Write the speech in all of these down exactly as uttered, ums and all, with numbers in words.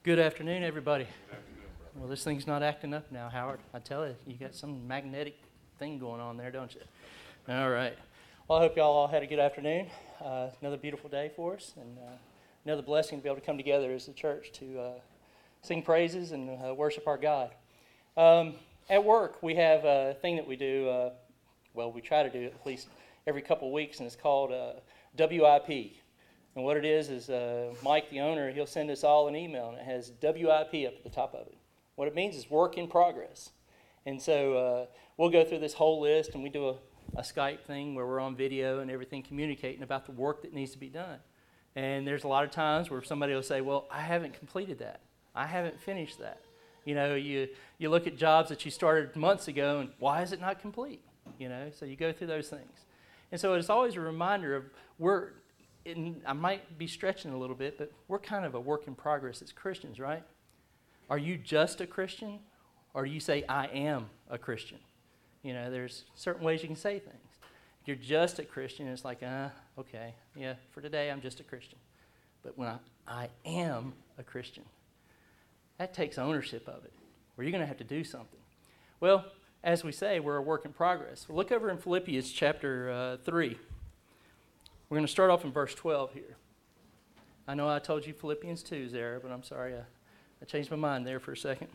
Good afternoon, everybody. Well, this thing's not acting up now, Howard. I tell you, you got some magnetic thing going on there, don't you? All right. Well, I hope y'all all had a good afternoon. Uh, another beautiful day for us, and uh, another blessing to be able to come together as a church to uh, sing praises and uh, worship our God. Um, at work, we have a thing that we do, uh, well, we try to do at least every couple of weeks, and it's called uh, W I P. And what it is is uh, Mike, the owner, he'll send us all an email, and it has W I P up at the top of it. What it means is work in progress. And so uh, we'll go through this whole list, and we do a, a Skype thing where we're on video and everything communicating about the work that needs to be done. And there's a lot of times where somebody will say, well, I haven't completed that. I haven't finished that. You know, you, you look at jobs that you started months ago, and why is it not complete? You know, so you go through those things. And so it's always a reminder of we're, and I might be stretching a little bit, but we're kind of a work in progress as Christians, right? Are you just a Christian, or do you say, I am a Christian? You know, there's certain ways you can say things. If you're just a Christian, it's like, uh, okay, yeah, for today I'm just a Christian. But when I, I am a Christian, that takes ownership of it, where you're going to have to do something. Well, as we say, we're a work in progress. Well, look over in Philippians chapter uh, three. We're going to start off in verse twelve here. I know I told you Philippians two is there, but I'm sorry, I, I changed my mind there for a second.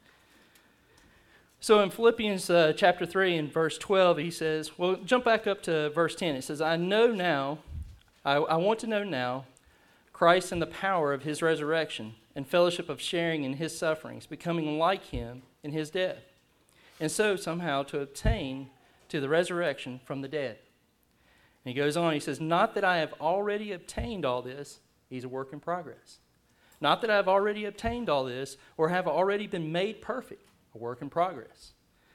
So in Philippians uh, chapter three and verse twelve, he says, well, jump back up to verse ten. It says, I know now, I, I want to know now, Christ and the power of his resurrection and fellowship of sharing in his sufferings, becoming like him in his death, and so somehow to obtain to the resurrection from the dead. And he goes on, he says, not that I have already obtained all this, he's a work in progress. Not that I have already obtained all this or have already been made perfect, a work in progress.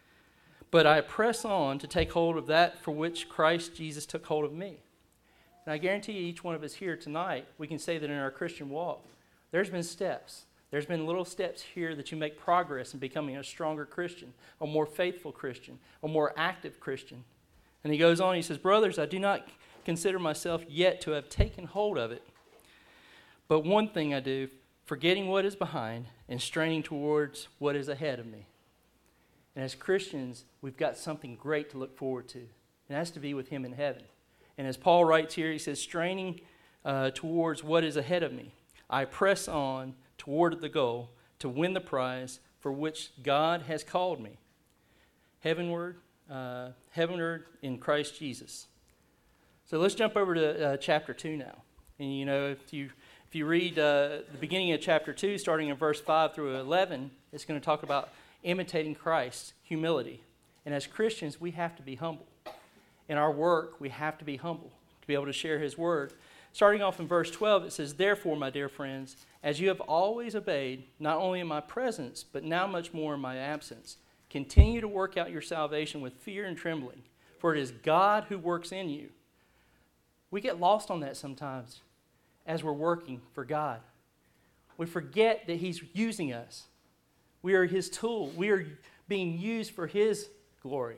But I press on to take hold of that for which Christ Jesus took hold of me. And I guarantee you, each one of us here tonight, we can say that in our Christian walk, there's been steps. There's been little steps here that you make progress in becoming a stronger Christian, a more faithful Christian, a more active Christian. And he goes on, he says, brothers, I do not consider myself yet to have taken hold of it. But one thing I do, forgetting what is behind and straining towards what is ahead of me. And as Christians, we've got something great to look forward to. And that's to be with him in heaven. And as Paul writes here, he says, straining uh, towards what is ahead of me. I press on toward the goal to win the prize for which God has called me. Heavenward, uh, heavenward in Christ Jesus. So let's jump over to uh, chapter two now. And you know, if you if you read uh, the beginning of chapter two, starting in verse five through eleven, it's going to talk about imitating Christ's humility. And as Christians, we have to be humble. In our work, we have to be humble to be able to share his word. Starting off in verse twelve, it says, therefore, my dear friends, as you have always obeyed, not only in my presence, but now much more in my absence, continue to work out your salvation with fear and trembling, for it is God who works in you. We get lost on that sometimes as we're working for God. We forget that he's using us. We are his tool. We are being used for his glory.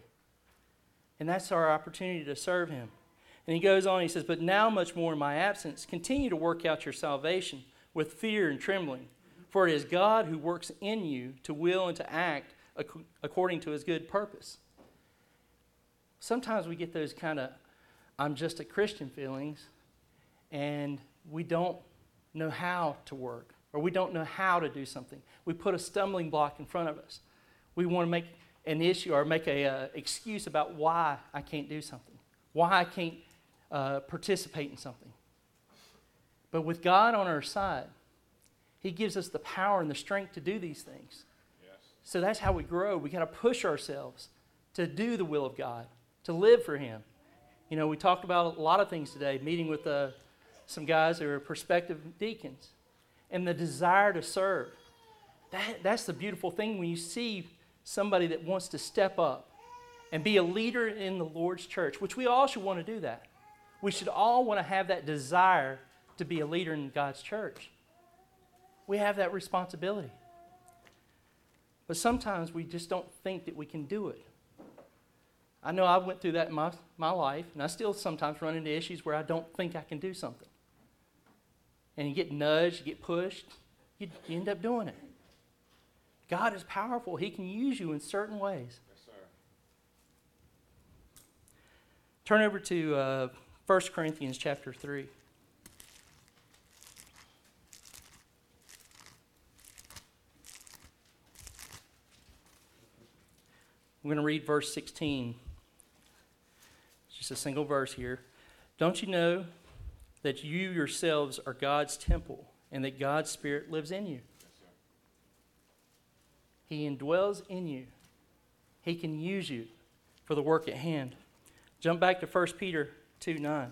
And that's our opportunity to serve him. And he goes on, he says, but now much more in my absence, continue to work out your salvation with fear and trembling, for it is God who works in you to will and to act according to his good purpose. Sometimes we get those kind of, I'm just a Christian feelings, and we don't know how to work, or we don't know how to do something. We put a stumbling block in front of us. We want to make an issue or make an uh, excuse about why I can't do something, why I can't uh, participate in something. But with God on our side, he gives us the power and the strength to do these things. So that's how we grow. We got to push ourselves to do the will of God, to live for him. You know, we talked about a lot of things today, meeting with uh, some guys who are prospective deacons, and the desire to serve. That, that's the beautiful thing when you see somebody that wants to step up and be a leader in the Lord's church, which we all should want to do that. We should all want to have that desire to be a leader in God's church. We have that responsibility. But sometimes we just don't think that we can do it. I know I went through that in my, my life, and I still sometimes run into issues where I don't think I can do something. And you get nudged, you get pushed, you, you end up doing it. God is powerful. He can use you in certain ways. Yes, sir. Turn over to uh, First Corinthians chapter three. I'm going to read verse sixteen. It's just a single verse here. Don't you know that you yourselves are God's temple and that God's Spirit lives in you? Yes, sir. He indwells in you. He can use you for the work at hand. Jump back to First Peter two nine.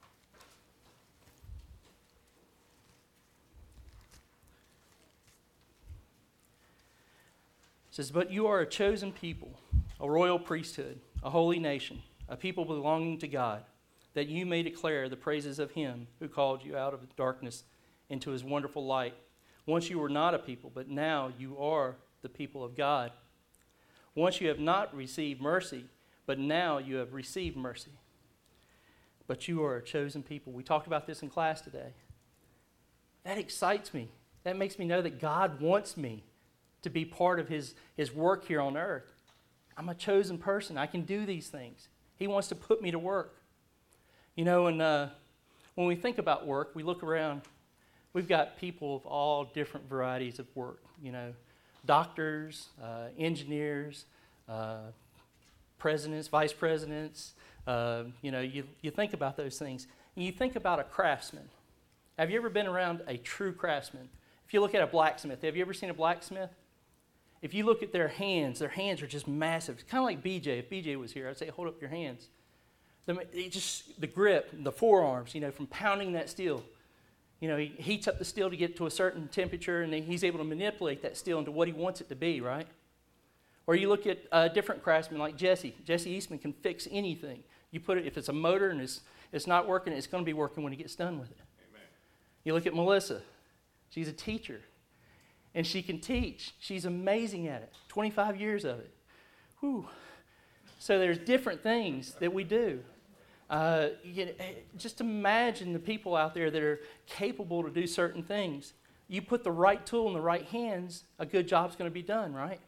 It says, but you are a chosen people, a royal priesthood, a holy nation, a people belonging to God, that you may declare the praises of him who called you out of darkness into his wonderful light. Once you were not a people, but now you are the people of God. Once you have not received mercy, but now you have received mercy. But you are a chosen people. We talked about this in class today. That excites me. That makes me know that God wants me to be part of his, his work here on earth. I'm a chosen person. I can do these things. He wants to put me to work. You know, and uh, when we think about work, we look around. We've got people of all different varieties of work. You know, doctors, uh, engineers, uh, presidents, vice presidents. Uh, you know, you, you think about those things. And you think about a craftsman. Have you ever been around a true craftsman? If you look at a blacksmith, have you ever seen a blacksmith? If you look at their hands, their hands are just massive. It's kind of like B J. If B J was here, I'd say, hold up your hands. The, it just, the grip, the forearms, you know, from pounding that steel. You know, he heats up the steel to get to a certain temperature, and then he's able to manipulate that steel into what he wants it to be, right? Or you look at a different craftsman like Jesse. Jesse Eastman can fix anything. You put it, if it's a motor and it's, it's not working, it's going to be working when he gets done with it. Amen. You look at Melissa. She's a teacher. And she can teach. She's amazing at it. twenty-five years of it. Whew. So there's different things that we do. Uh, you know, just imagine the people out there that are capable to do certain things. You put the right tool in the right hands, a good job's going to be done, right?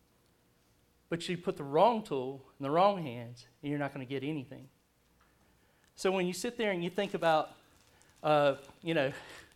But you put the wrong tool in the wrong hands, and you're not going to get anything. So when you sit there and you think about, uh, you know,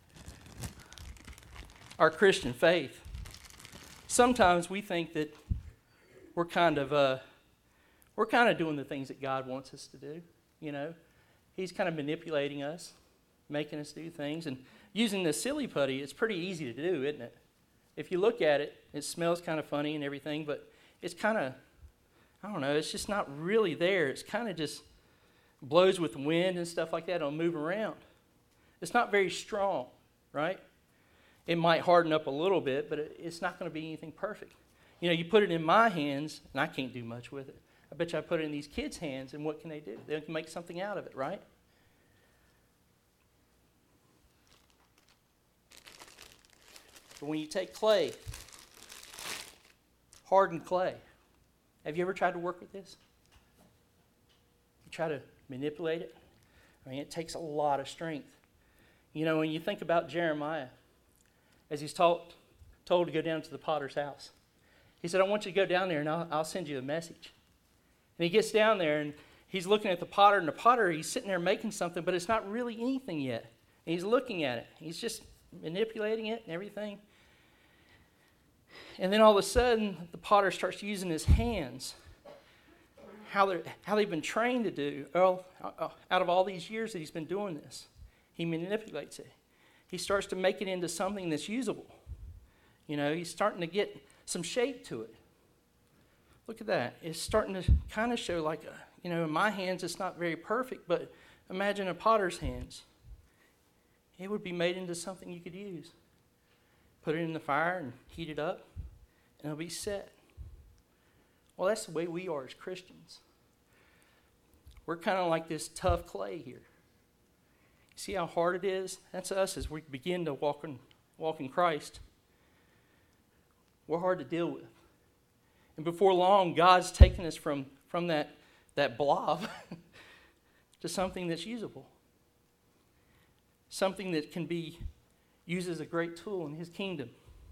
our Christian faith, sometimes we think that we're kind of uh, we're kind of doing the things that God wants us to do. You know, he's kind of manipulating us, making us do things, and using the silly putty. It's pretty easy to do, isn't it? If you look at it, it smells kind of funny and everything, but it's kind of, I don't know, it's just not really there. It's kind of just blows with wind and stuff like that. It'll move around. It's not very strong, right? It might harden up a little bit, but it's not going to be anything perfect. You know, you put it in my hands, and I can't do much with it. I bet you I put it in these kids' hands, and what can they do? They can make something out of it, right? But when you take clay, hardened clay, have you ever tried to work with this? You try to manipulate it? I mean, it takes a lot of strength. You know, when you think about Jeremiah, as he's told, told to go down to the potter's house, he said, I want you to go down there, and I'll, I'll send you a message. And he gets down there, and he's looking at the potter, and the potter, he's sitting there making something, but it's not really anything yet. And he's looking at it. He's just manipulating it and everything. And then all of a sudden, the potter starts using his hands, how, they're, how they've been trained to do. Well, out of all these years that he's been doing this, he manipulates it. He starts to make it into something that's usable. You know, he's starting to get some shape to it. Look at that. It's starting to kind of show like, a, you know, in my hands it's not very perfect, but imagine a potter's hands. It would be made into something you could use. Put it in the fire and heat it up, and it'll be set. Well, that's the way we are as Christians. We're kind of like this tough clay here. You see how hard it is? That's us as we begin to walk in, walk in Christ. We're hard to deal with. And before long, God's taken us from, from that, that blob to something that's usable. Something that can be used as a great tool in his kingdom.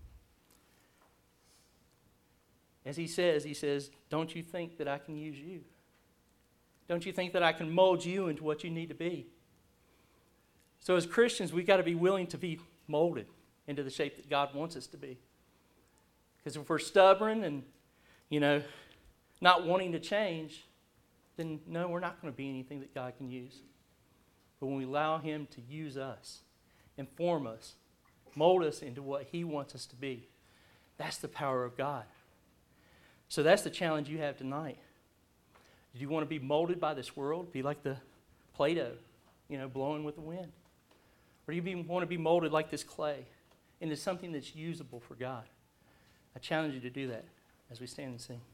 As he says, he says, don't you think that I can use you? Don't you think that I can mold you into what you need to be? So as Christians, we've got to be willing to be molded into the shape that God wants us to be. Because if we're stubborn and, you know, not wanting to change, then no, we're not going to be anything that God can use. But when we allow him to use us, inform us, mold us into what he wants us to be, that's the power of God. So that's the challenge you have tonight. Do you want to be molded by this world? Be like the Play-Doh, you know, blowing with the wind? Or do you be, want to be molded like this clay into something that's usable for God? I challenge you to do that as we stand and sing.